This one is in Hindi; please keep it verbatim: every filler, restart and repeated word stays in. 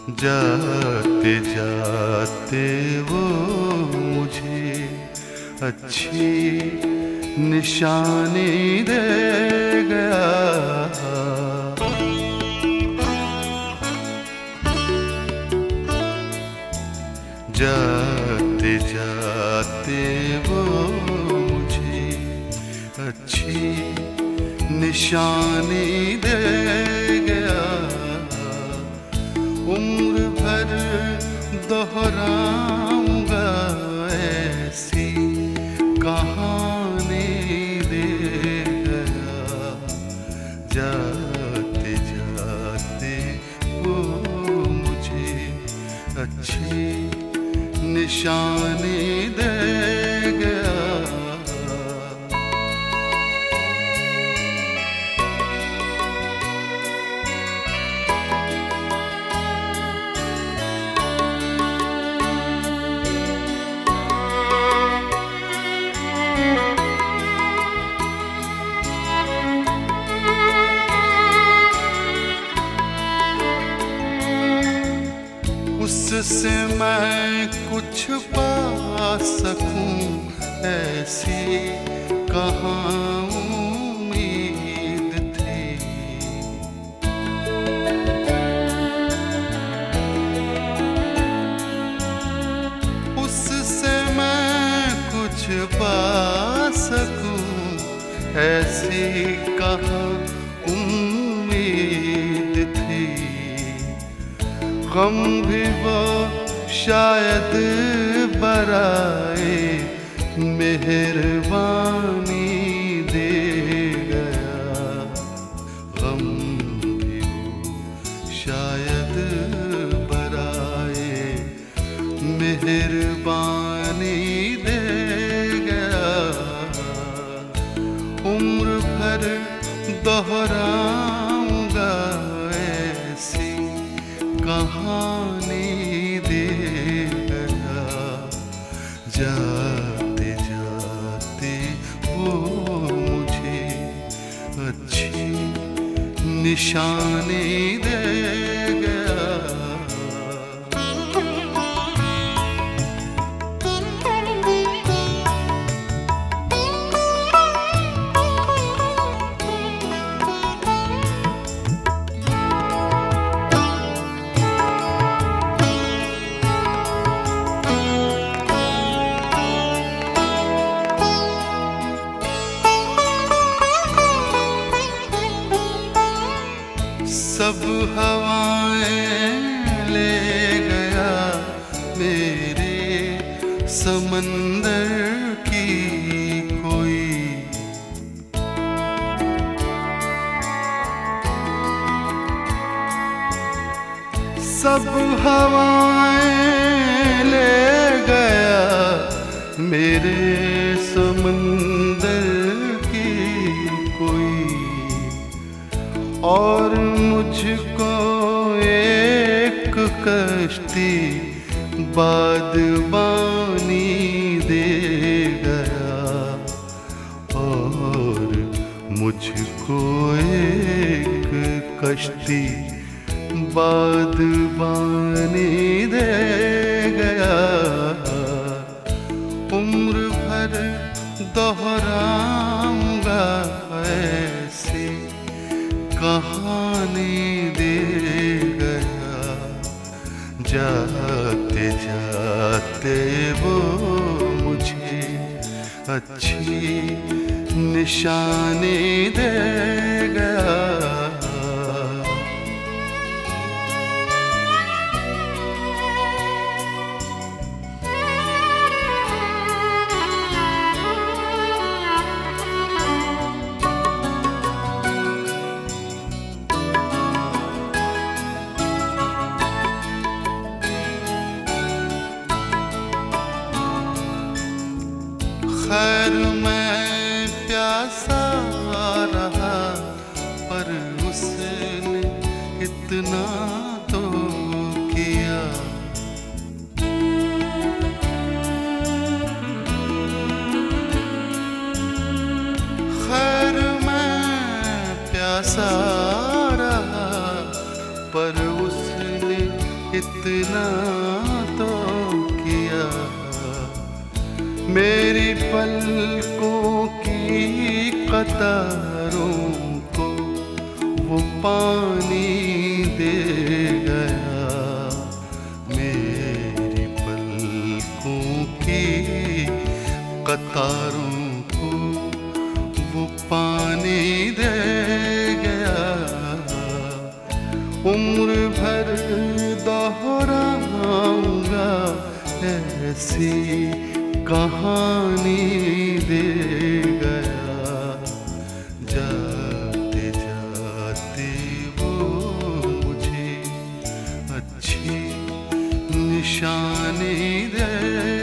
जाते जाते वो मुझे अच्छी निशानी दे गया। जाते जाते वो मुझे अच्छी निशानी दे गया। उम्र भर दोहराऊंगा ऐसी कहानी दे गया। जाते जाते वो मुझे अच्छी निशानी दे गया। उससे मैं कुछ पा सकूं ऐसी कहाँ उम्मीद थी। उससे मैं कुछ पा सकूं ऐसी कहाँ उम्मीद थी। गम भी वो शायद बराए मेहरबानी दे गया। गम भी वो शायद बराए मेहरबानी दे गया। उम्र भर दोहराऊंगा ऐसी कहानी दे गया। जाते जाते वो मुझे अच्छी निशानी दे गया। सब हवाएं ले गया मेरे समंदर की कोई। सब हवाएं ले गया मेरे समंदर की कोई। और मुझको एक कश्ती बादबानी दे गया। और मुझको एक कश्ती बादबानी दे गया। उम्र भर दोहराऊंगा ऐसी कहानी दे गया। जाते जाते वो मुझे अच्छी निशानी दे गया। खैर मैं प्यासा रहा पर उसने इतना तो किया। खैर मैं प्यासा रहा पर उसने इतना तो किया। मेरी पलकों की कतारों को वो पानी दे गया। मेरी पलकों की कतारों को वो पानी दे गया। उम्र भर दोहराऊंगा ऐसी कहानी दे गया। जाते जाते वो मुझे अच्छी निशानी दे